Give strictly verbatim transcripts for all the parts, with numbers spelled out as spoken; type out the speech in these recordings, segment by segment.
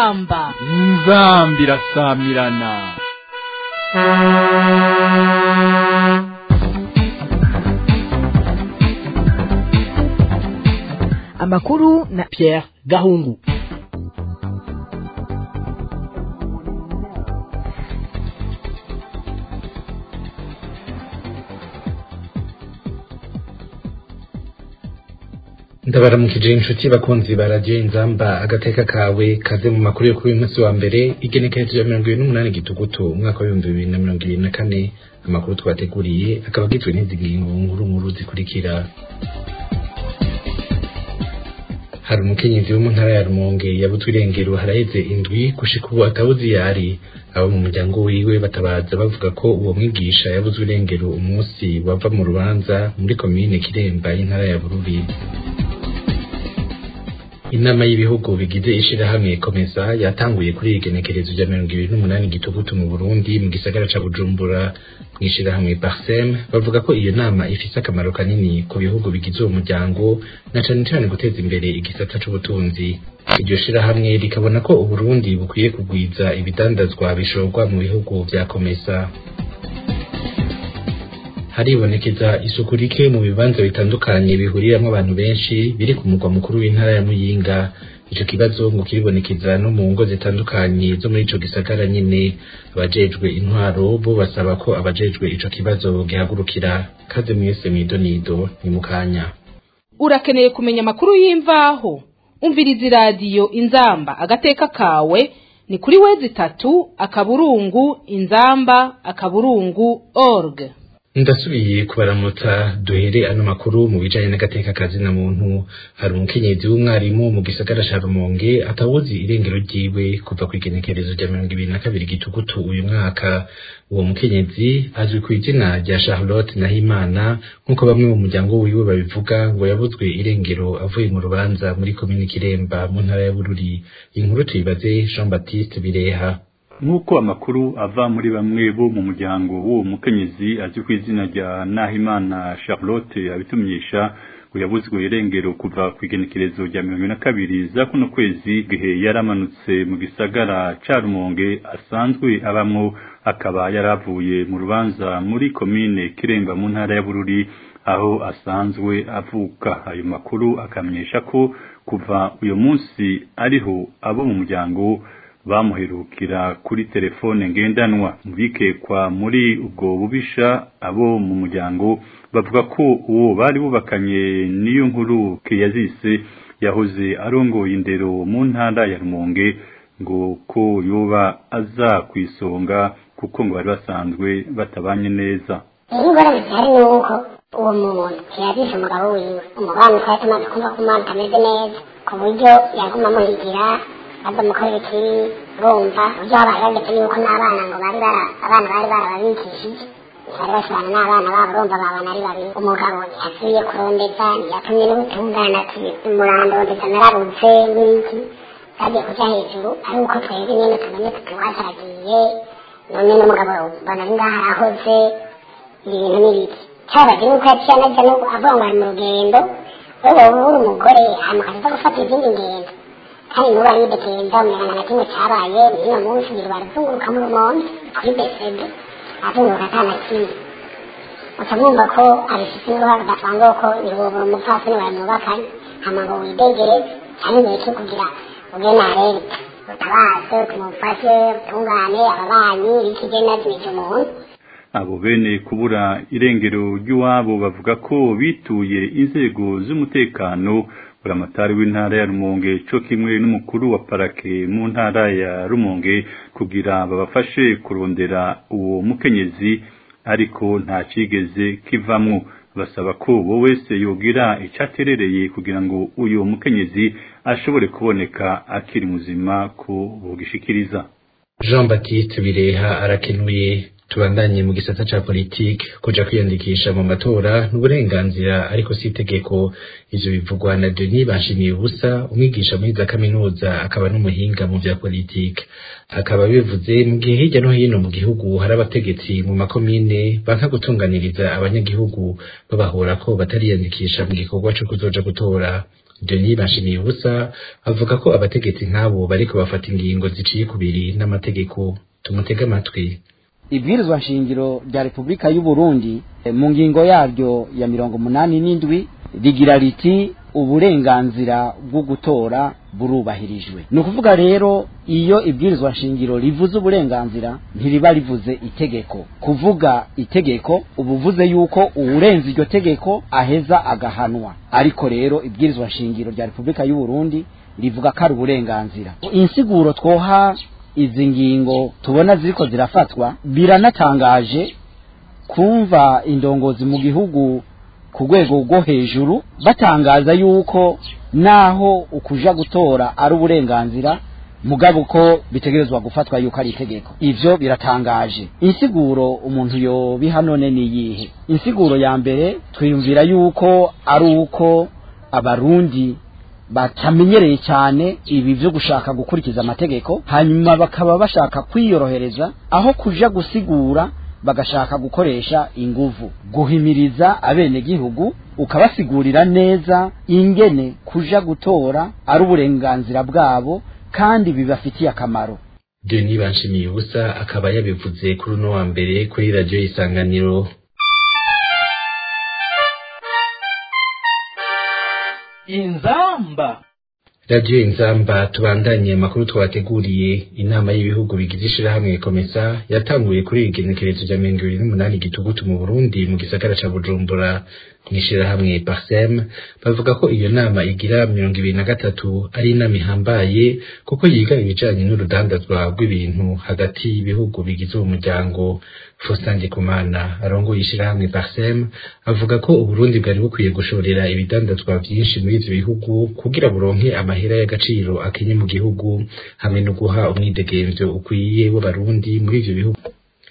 inzamba inzamba irasamirana. Amakuru na Pierre Gahungu. Ndabaramukije inshuti bakunzi ba radio Inzamba agateka kawe kaze mu makuru yo kuri uyu munsi wa mbere igenekerezo ya mirongo ibiri n'umunani gitugutu umwaka wa ibihumbi bibiri na mirongo ibiri na kane. Amakuru twateguriye akaba agizwe n'izi ngingo nkuru nkuru zikurikira. Hari umukenyezi wo mu ntara ya Rumonge yabuzwe irengero haraheze indwi gushika ubu atabuzi yari. Abo mu muryango wiwe batabaza bavuga ko uwo mwigisha yabuzwe irengero umunsi wava mu rubanza muri komine Kiremba y'intara ya Bururi. Inama y'ibihugu bigize ishirahamwe Komesa yatanguye kuri igenekerezo rya mirongo ibiri n'umunani gitugutu mu Burundi mu gisagara ca Bujumbura. Mwishirahamwe Parsem bavuga ko iyo nama ifise akamaro kanini ku bihugu bigize uwo muryango na cane cane guteza imbere igisata c'ubutunzi. Iryo shirahamwe rikabona ko Uburundi bukwiye kugwiza ibidandazwa bishorwa mu bihugu vya Komesa. Haribonekeza isuku rike mu bibanza bitandukanye bihuriramwo abantu benshi biri ku mugwa mukuru w'intara ya Muyinga. Ico kibazo ngo kiribonekeza no mu ngo zitandukanye zo muri ico gisagara nyene. Abajejwe intwaro bo basaba ko abajejwe ico kibazo gihagurukira. Kaze mwese mwidonido ni mukanya. Urakeneye kumenya amakuru y'imvaho? Umviriza iradiyo Inzamba agateka kawe ni kuri wezi tatu akaburungu inzamba akaburungu org. Ndasubiye kubaramutsa duhere ano makuru mu bijanye n'agateka kazi na muntu. Hari umukenyezi w'umwarimu mu gisagara ca Rumonge atabuzi irengero ryiwe kuva ku igenekerezo rya mirongo ibiri na kabiri gitugutu uyu mwaka. Uwo mukenyezi azwi ku izina rya Charlotte Nahimana nk'uko bamwe mu muryango wiwe babivuga, ngo yabuzwe irengero avuye mu rubanza muri komine Kiremba mu ntara ya Bururi. Inkuru tuyibaze Jean Baptiste Bireha. Nk'uko amakuru ava muri bamwe bo mu muryango w'uwo mukenyezi azwi ku izina rya Nahimana Charlotte abitumyisha ngo yabuzwe irengero kuva ku igenekerezo rya mirongo na kabiri za kuno kwezi gihe yaramanutse mu gisagara ca Rumonge asanzwe abamwo, akaba yaravuye mu rubanza muri komine Kiremba mu ntara ya Bururi aho asanzwe avuka. Ayo makuru akamenyesha ko kuva uyo munsi ariho abo mu muryango bamuherukira kuri telefone ngendanwa. Bikekwa muri ubwo bubisha abo mu muryango bavuga ko uwo bari bubakanye niyo nkuru Kiyazise yahoze arongoye indero mu ntara ya Rumonge ngo ko yoba aza kwisonga kuko ngo bari basanzwe batabanye neza. Ingora bitari nuko uwo muntu Kiyazise umugabo wiwe umubano twari tumaze kumva ko umwana ameze neza ku buryo yaguma muhigira aba mukorera kiri bomba ujya abaje yuko n'abana ngo bari bara abana bari barabikishije bari bashobana n'abana babo bomba babana ari bari. Umugabo yasubiye kurondeza yatumye n'ubutungana murando ndetse nararutse n'iki kaje kuja hejuru ari uko twebwe nyene tumenye tuwasaragiye none n'umugabo bana ngaha ahoze ibintu n'ibiki cyabaje nuko yaciye naje no avanga mu rugendo wewe uri umugore amakaza gufata izindi ngendo kandi muri ari bekenza mwana na kimwe cyabaye niyo munsi biri barazunguruka mu Rumonge kuri besede azunguruka kana kimwe utamumva ko abifite n'uruhare rudasanzwe ko niwo umupfasoni wamubakanye amago widegere cyane n'iki kugira ubwe na leta utabaze tumufashe tungane ababanyi bikigena by'icyo muntu. Abo bene kubura irengero ry'uwabo bavuga ko bituye inzego z'umutekano buramatari w'intara ya Rumonge cyo kimwe n'umukuru wa parake mu ntara ya Rumonge kugira babafashe kurondera uwo mukenyezi, ariko nta cigeze kivamwo. Basaba ko bo wese yogira icaterereye kugira ngo uyo mukenyezi ashobore kuboneka akiri muzima ko bogishikiriza. Jean Baptiste Bireha arakenuye. Tubandanye mu gisata ca politike, kuja kwiyandikisha mu matora n'uburenganzira ariko si itegeko. Ivyo bivugwa na Denis Banshimiye-Ubusa, umwigisha muri za kaminuza akaba n'umuhinga mu vya politike. Akaba bivuze mu gihe hirya no hino mu gihugu hari abategetsi mu makomine banka gutunganiriza abanyagihugu babahora ko batariyandikisha mu gikorwa co kuzoja gutora. Denis Banshimiye-Ubusa avuga ko abategetsi nk'abo bariko bafata ingingo ziciye kubiri n'amategeko. Tumutega amatwi. Ibwirizwa nshingiro rya Republika y'u Burundi mu ngingo yaryo ya mirongo munani n'indwi rigira riti uburenganzira bwo gutora burubahirijwe. Ni ukuvuga rero iyo ibwirizwa nshingiro rivuze uburenganzira ntiriba rivuze itegeko. Kuvuga itegeko ubuvuze yuko uwurenze iryo tegeko aheza agahanwa. Ariko rero ibwirizwa nshingiro rya Republika y'u Burundi rivuga ko ari uburenganzira. Insiguro twoha izi ngingo tubona ziriko zirafatwa biranatangaje kumva indongozi mu gihugu ku rwego rwo hejuru batangaza yuko naho ukuja gutora ari uburenganzira mugabo ko bitegerezwa gufatwa yuko ari itegeko. Ivyo biratangaje. Insiguro umuntu yo bihanone ni yihe? Insiguro ya mbere twiyumvira yuko ari uko abarundi batamenyereye cyane ibi byo gushaka gukurikiza amategeko, hanyuma bakaba bashaka kwiyorohereza aho kuja gusigura bagashaka gukoresha inguvu, guhimiriza abene gihugu ukabasigurira neza ingene kuja gutora ari uburenganzira bwabo kandi bibafitiye akamaro. Denis Banshimiye-Ubusa akaba yabivuze kuri uno wa mbere kuri radio Isanganiro. Inzamba. Radio Inzamba tubandanye makuru twateguriye. Inama y'ibihugu bigize ishirahamwe Komesa yatanguye kuri igenekerezo rya mirongo ibiri n'umunani Gitugutu mu Burundi mu gisagara ca Bujumbura. Mwishirahamwe Parsem bavuga ko iyo nama igira mirongo ibiri na gatatu ari inama ihambaye kuko yiga ibijanye n'urudandazwa rw'ibintu hagati y'ibihugu bigize umuryango. Faustin Ndikumana arongoye ishirahamwe Parsem avuga ko Uburundi bwari bukwiye gushorera ibidandazwa vyinshi muri ivyo bihugu kugira buronke amahera y'agaciro akenye mu gihugu hamwe no guha umwidegemvyo ukwiye w'abarundi muri ivyo bihugu.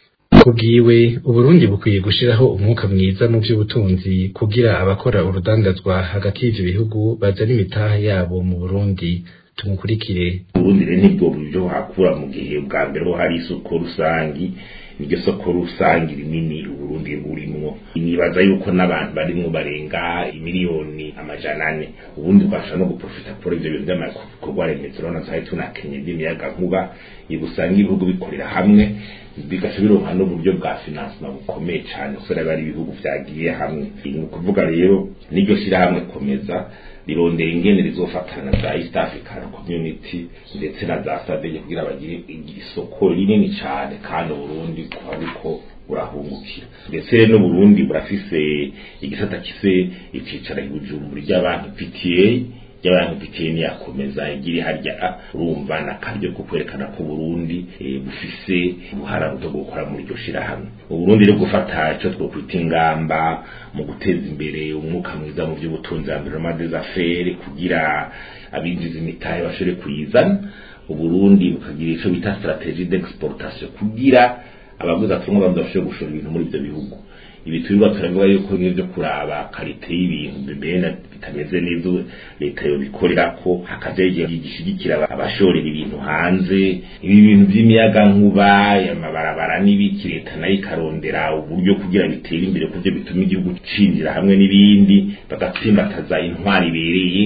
Kubwiwe Uburundi bukwiye gushiraho umwuka mwiza mu by'ubutunzi kugira abakora urudandazwa hagati y'ivyo bihugu bazana imitaha yabo mu Burundi. Tumukurikire. Uburundi rero nibwo buryo hakura mu gihe bwa mbere hari isoko rusangi, niryo soko rusangi rinini Uburundi burimwo. Nibaza yuko n'abantu barimwo barenga imiliyoni amajana ane. Ubundi bwasha no guprofita kuri ivyo bintu by'amakorwa remezo rona zahe tunakenye by'imiyaga nkuba ibusanga ibihugu bikorera hamwe bigasha bironka n'uburyo bwa financement bukomeye cyane usora bari ibihugu vyagiye hamwe. Ni ukuvuga rero niryo shira hamwe Komeza lirondera ingene rizofatana za East African Community ndetse na za SADC kugira bagire isoko rinini cyane kandi Burundi ko ariko burahungukira. Ndetse no Burundi burafise igisata kise ikicara ibujumbura ry'abantu P T A y'abantu P T A ni yakomeza igiri harya urumva na karyo ko kwerekana ko Burundi e, bufise ubuhara bwo gukora muri ryo shira hamwe. Uburundi rero gufata ico twokwita ingamba mu guteza imbere umwuka mwiza mu by'ubutunzi environnement des affaires kugira abinjiza imitahe bashore kuyizana. Uburundi bukagira ico bita strategie d'exportation kugira abaguzi atunga badashobora gushora ibintu muri ibyo bihugu. Ibi turiba turavuga yuko n'ibyo kuraba karite y'ibintu bibena bitameze neza leta yo bikorera ko hakajeje gishigikira abashorera ibintu hanze. Ibi bintu by'imiyaga nkuba y'amabarabara n'ibiki leta nayo ikarondera uburyo kugira bitera imbere kuvyo bituma igihugu cinjira hamwe n'ibindi bagatsimbataza intwari bereye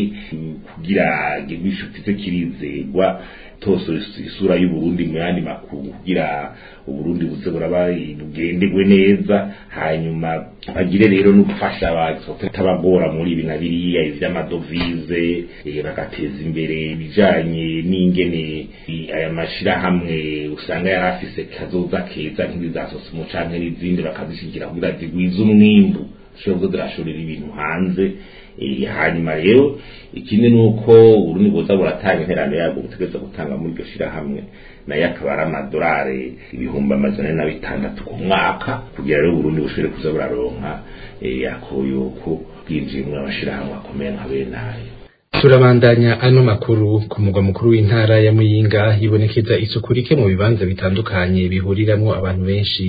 kugira gishufite kirizegwa toso isura y'u Burundi mu yandi makuru kugira Uburundi buze buraba bugendegwe neza hanyuma bagire rero no gufasha abatabagora muri ibi na biriya ivy'amadovize bagateza imbere bijanye n'ingene aya mashira hamwe usanga yarafise kazoza keza nk'ibizasose mu canke n'izindi bakazishigira kugira zigwize umwimbu shobwo drashorera ibintu hanze. E, hanyuma rero ikindi nuko Uburundi boza buratanga interano yago butegeza gutanga muri iryo shira hamwe na yakabara amadolari ibihumbi amajana na bitandatu ku mwaka kugira rero Uburundi bushobore kuza buraronka e, yakoyoko bwinjiye mu abashira hamwe akomeye nka benayo. Turabandanya ano makuru ku mugwa mukuru w'intara ya Muyinga hibonekeza isuku rike mu bibanza bitandukanye bihuriramwo abantu benshi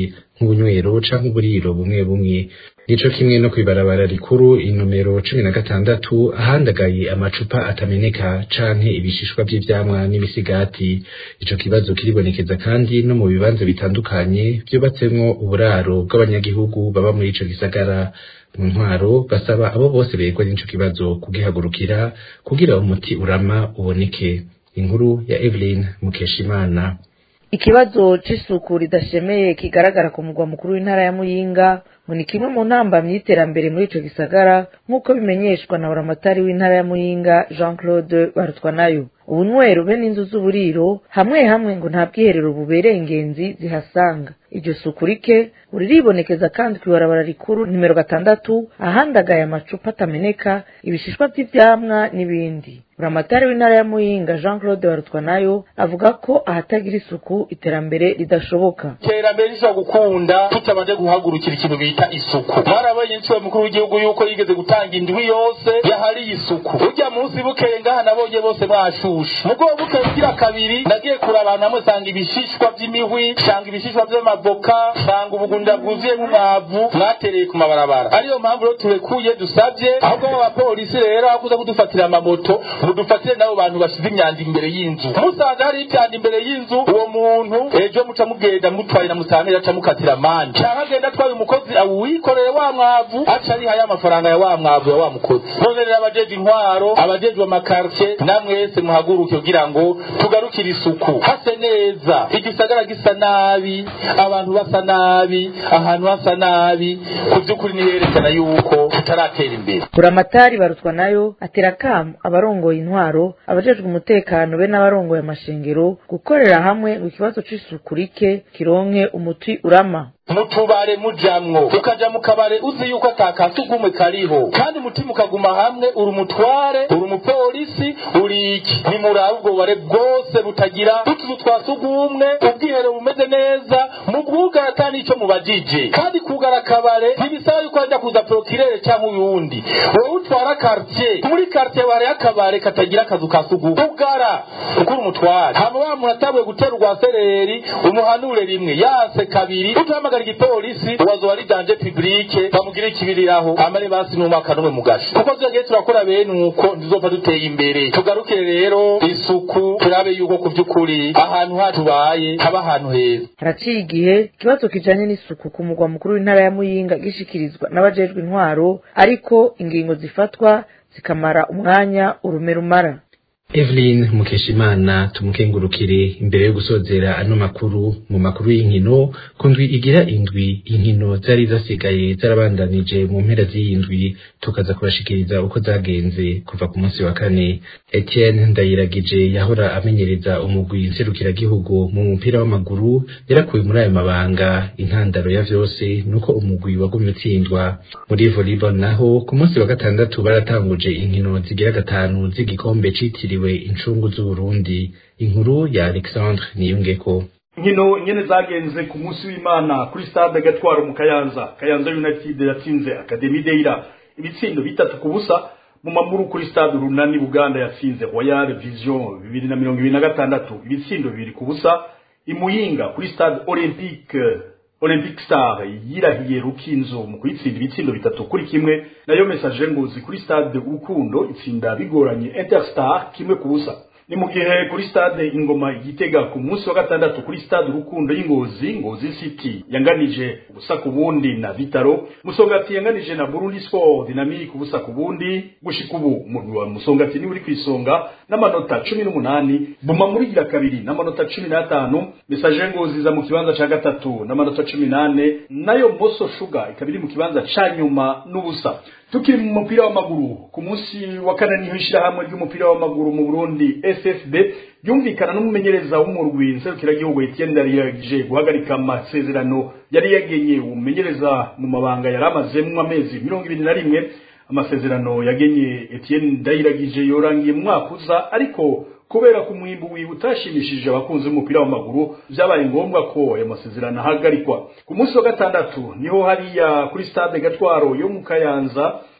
nk'ubunywero canke uburiro bumwe bumwe. Nico kimwe no kwibarabara rikuru inomero cumi na gatandatu ahandagaye amacupa atameneka canke ibishishwa vy'ivyamwa n'imisigati. Ico kibazo kiribonekeza kandi no mu bibanza bitandukanye vyubatsemwo uburaro bw'abanyagihugu baba muri ico gisagara. Mu ntwaro basaba abo bose begwa n'ico kibazo kugihagurukira kugira umuti urama uboneke. Inkuru ya Evelyn Mukeshimana. Ikibazo c'isuku ridashemeye kigaragara ku mugwa mukuru w'intara ya Muyinga ngo ni kimwe mu ntambamyi y'iterambere muri ico gisagara nk'uko bimenyeshwa na buramatari w'intara ya Muyinga Jean Claude Barutwanayo. Ubunywero be n'inzu z'uburiro hamwe hamwe ngo nta bwiherero bubereye ingenzi zihasanga. Iryo suku rike uriribonekeza kandi kwibarabara rikuru nimero gatandatu ahandagaye amacupa atameneka, ibishishwa vy'ivyamwa n'ibindi. Buramatari w'intara ya Muyinga Jean Claude Barutwanayo avuga ko ahatagira isuku iterambere ridashoboka. Iterambere rishobora gukunda tutabanje guhagurukira ikintu bita isuku. Mwarabaye inshuro mukuru w'igihugu yuko yigeze gutanga indwi yose yahari isuku. Urya munsi bukeye ngaha nabonye bose bashusha. Mugo bukeye kugira kabiri nagiye kurabana namwe sanga ibishishwa vy'imihwi, sanga ibishishwa vy'amavoka, sanga ubugunda bwuzuye nk'umwavu mwatereye ku mabarabara. Ariyo mpamvu rero turekuye dusavye ahubwo abapolisi rero akuza kudufatira amamoto mudufatire nabo bantu bashize imyanda imbere y'inzu. Musanze hari ibyanda imbere y'inzu uwo muntu ejo muca mugenda mutwaye na musamira aca mukatira manje. Cyangwa agenda atwaye umukozi awikoreye wa mwavu aca ari haya amafaranga ya wa mwavu ya wa mukozi. None rero abajeje intwaro abajejwe amakartie namwese muhaguruke kugira ngo tugarukire isuku hase neza. Igisagara gisa nabi, abantu basa nabi, ahantu hasa nabi, kuvyukuri niherekana yuko tutaratera imbere. Buramatari Barutwanayo atera kam abarongoye intwaro abajejwe umutekano be n'abarongoye amashengero gukorera hamwe mu kibazo c'isuku rike kironke umuti urama. Mutubare mujamwo ukaja mu kabare uzi yuko atakatugumwe kariho kandi mutima ukaguma hamwe uri umutware uri umupolisi uri iki ni muri ubwo bare bwose butagira utuzu twasugumwe ubwiherero bumeze neza mu bwugara atani ico mubajije kandi kugara kabare ntibisaba yuko ajya kuza procureur cyangwa uyundi wowe utwara quartier muri quartier bare akabare katagira akazu kasugumwe ugara ukuri umutware hama wa muntu atabwe guterwa sereri umuhanure rimwe yase kabiri utamagara igipolisi uwazo wari danje publique bamugire ikibiriraho amare basi numaka numwe mugashi kuko twageze turakora bene uko ndizopfa duteye imbere tugarukire rero isuku turabe yuko kuvyukuri ahantu hatubaye haba ahantu heza. Haraciye igihe kibazo kijanye n'isuku ku mugwa mukuru w'intara ya Muyinga gishikirizwa n'abajejwe intwaro ariko ingingo zifatwa zikamara umwanya urume rumara. Evelyn Mukeshimana tumukengurukire imbere yo gusozera ano makuru mu makuru y'inkino kundwi igira indwi inkino zari zasigaye zarabandanije mu mpera z'indwi tukaza kubashikiriza uko zagenze kuva ku munsi wa kane. Etienne Ndayiragije yahora amenyereza umugwi nserukira gihugu mu mupira w'amaguru yarakuye muri ayo mabanga. Intandaro ya vyose nuko umugwi wagumye utsindwa. Muri volleyball naho ku munsi wa gatandatu baratanguje inkino zigira gatanu z'igikombe citiriwe incungu z'Uburundi. Inkuru ya Alexandre Niyungeko. Nkino nyene zagenze ku munsi w'Imana kuri stade Gatwaro mu Kayanza. Kayanza United yatsinze Academy Deira ibitsindo bitatu ku busa. Mu mamuru kuri stade Runani Buganda yatsinze Royal Vision bibiri na mirongo ibiri na gatandatu ibitsindo bibiri ku busa. Imuyinga kuri stade Olympique Olympic Star yirahiye Rukinzo mu kwitsinda ibitsindo bitatu kuri kimwe. Nayo Message Ngozi kuri stade Urukundo itsinda bigoranye Interstar kimwe ku busa. Ni mu gihe kuri stade Ingoma Igitega ku munsi wa gatandatu kuri stade Urukundo y'Ingozi Ngozi City yanganije ubusa ku bundi na Vitaro. Musongati yanganije na Burundi Sport Dynamic ubusa ku bundi. Gushika ubu umugwi wa Musongati ni uri kwisonga n'amanota cumi n'umunani. Buma muri gira kabiri n'amanota cumi n'atanu. Message Ngozi za mu kibanza ca gatatu n'amanota cumi n'ane. Nayo Moso Sugar ikabiri mu kibanza ca nyuma n'ubusa. Tukiri mu mupira w'amaguru ku munsi wa kane niho ishira hamwe ry'umupira w'amaguru mu Burundi S F B yumvikana n'umumenyereza w'umurwi nserukira gihugu Etienne Ndayiragije guhagarika amasezerano yari yagenye umumenyereza mu mabanga yaramaze mu amezi mirongo ibiri na rimwe. Amasezerano yagenye Etienne Ndayiragije yorangiye mu mwaka uza ariko kubera ku mwimbu wibutashimishije abakunzi b'umupira w'amaguru byabaye ngombwa ko aya masezerano ahagarikwa. Ku munsi wa gatandatu niho hariya kuri stade Gatwaro yo mu Kayanza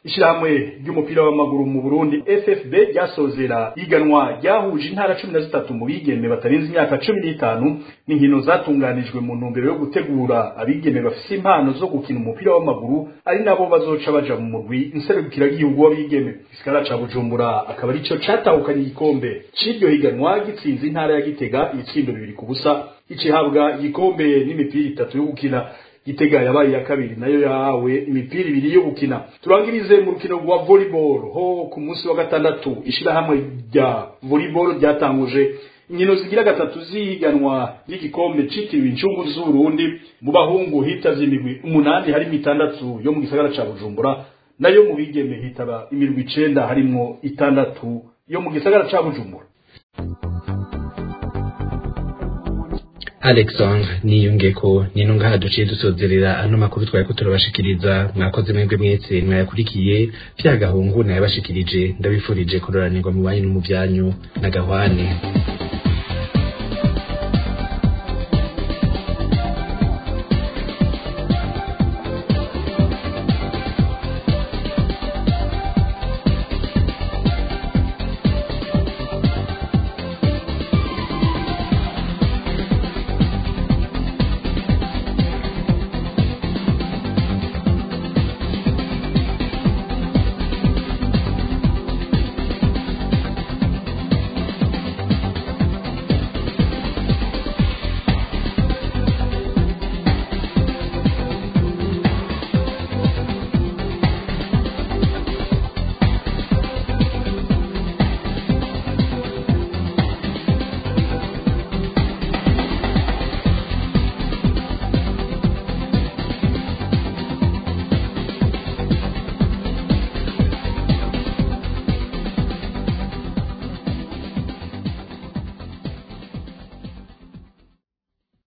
ishirahamwe ry'umupira w'amaguru mu Burundi F F B ryasozera iganwa ryahuje intara cumi na zitatu mu bigeme batarenze imyaka cumi n'itanu n'inkino zatunganijwe mu ntumbero yo gutegura abigeme bafise impano zo gukina umupira w'amaguru ari nabo bazoca baja mu murwi inserukira gihugu w'abigeme. Igisagara ca Bujumbura akaba arico catahukanye igikombe c'iryo higanwa gitsinze intara ya Gitega ibitsindo bibiri ku busa, icihabwa igikombe n'imipira itatu yo gukina. Gitega yabaye ya kabiri nayo yahawe imipira ibiri yo gukina. Turangirize mu rukino rwa volleyball ho ku munsi wa gatandatu ishirahamwe rya volleyball ryatanguje inkino zigira gatatu zihiganwa y'igikombe citiriwe incungu z'Uburundi. Mu bahungu hitavye imigwi umunani harimo itandatu yo mu gisagara ca Bujumbura, nayo mu bigeme hitaba imirwi icenda harimwo itandatu yo mu gisagara ca Bujumbura. Alexandre niyungeko nino ngaha duciye dusozerera ano makuru twari ko turabashikiriza. Mwakoze mwebwe mwese mwayakurikiye. Vya Gahungu naye bashikirije, ndabifurije kuroranirwa mu banyu no mu byanyu na Gahwane.